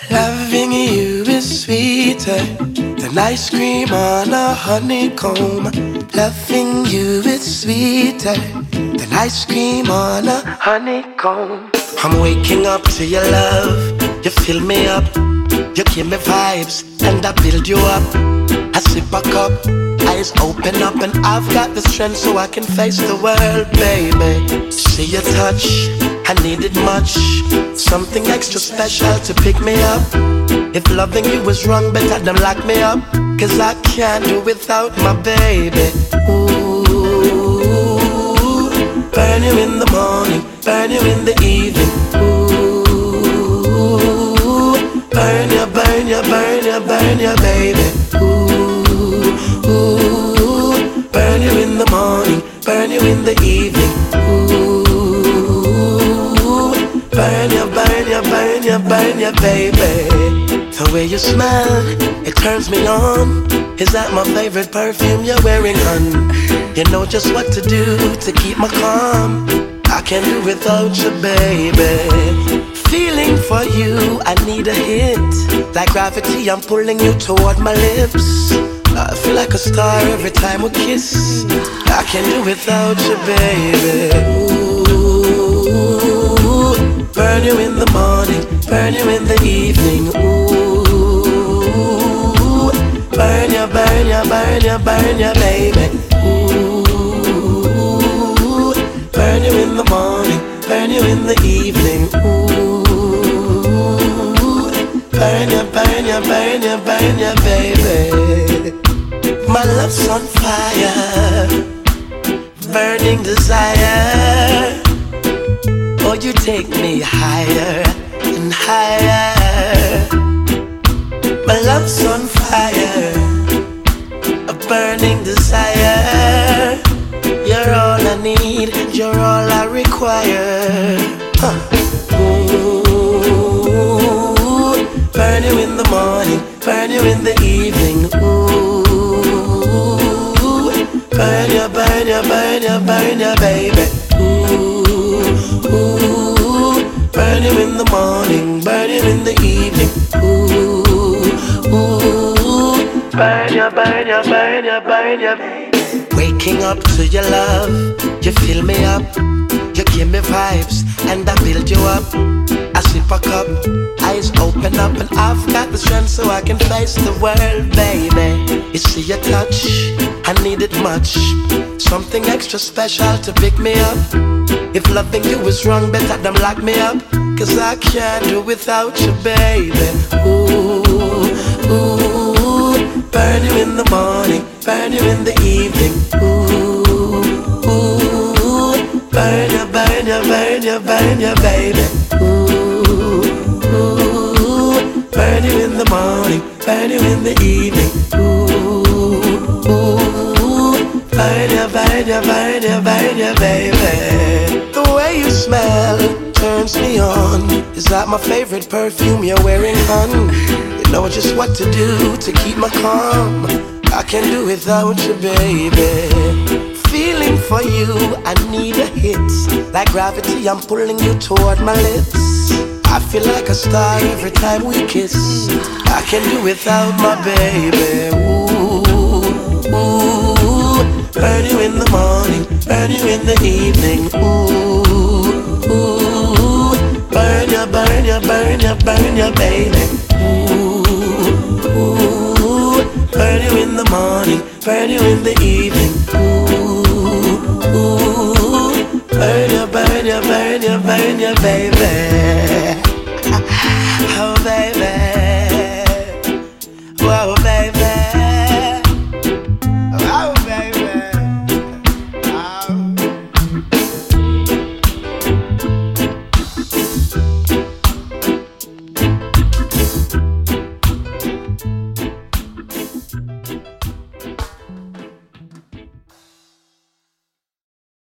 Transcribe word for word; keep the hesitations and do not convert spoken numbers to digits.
Loving you is sweeter than ice cream on a honeycomb. Loving you is sweeter than ice cream on a honeycomb. I'm waking up to your love. You fill me up. You give me vibes and I build you up. I sip a cup, eyes open up, and I've got the strength so I can face the world, baby. See your touch, I needed much. Something extra special to pick me up. If loving you was wrong, better than lock me up. Cause I can't do without my baby. Ooh, burn you in the morning, burn you in the evening. Ooh, burn you, burn you, burn you, burn you, baby. Ooh, ooh, burn you in the morning, burn you in the evening. Ooh, burn you, burn you, burn you, burn you, baby. The way you smell, it turns me on. Is that my favorite perfume you're wearing, hun? You know just what to do to keep my calm. I can't do without you, baby. Feeling for you, I need a hit. Like gravity, I'm pulling you toward my lips. I feel like a star every time we kiss. I can't do without you, baby. Ooh, burn you in the morning, burn you in the evening. Ooh, burn you, burn you, burn you, burn you, baby. Ooh, burn you in the morning, burn you in the evening. Ooh, burn you, burn you, burn you, burn you, baby. My love's on fire, burning desire. Oh, you take me higher and higher. My love's on fire, a burning desire. You're all I need, you're all I require. Huh. Ooh, burn you in the morning, burn you in the evening. Ooh, burn you, burn you, burn you, burn you, baby. Ooh, ooh, burn you in the morning, burn you in the evening. Ooh, ooh, burn you, burn you, burn you, burn you, baby. Waking up to your love, you fill me up. You give me vibes and I build you up. I sip a cup, eyes open up, and I've got the strength so I can face the world, baby. You see your touch, I need it much. Something extra special to pick me up. If loving you is wrong, better than lock me up. Cause I can't do without you, baby. Ooh, ooh, burn you in the morning, burn you in the evening. Ooh, ooh, burn you, burn you, burn you, burn you, baby. Ooh, ooh, burn you in the morning, burn you in the evening. Ooh, ooh, burn you, burn you, burn you, burn you, baby. The way you smell turns me on. Is that my favorite perfume you're wearing, hun? You know just what to do to keep my calm. I can't do without you, baby. Feeling for you, I need a hit. Like gravity, I'm pulling you toward my lips. I feel like a star every time we kiss. I can't do without my baby. Ooh, ooh, burn you in the morning, burn you in the evening. Ooh, ooh, burn you, burn you, burn you, burn you, baby. Ooh, ooh, burn you in the morning, burn you in the evening. Ooh, ooh, burn you, burn you, burn you, burn you, baby. Oh, baby. Whoa, baby.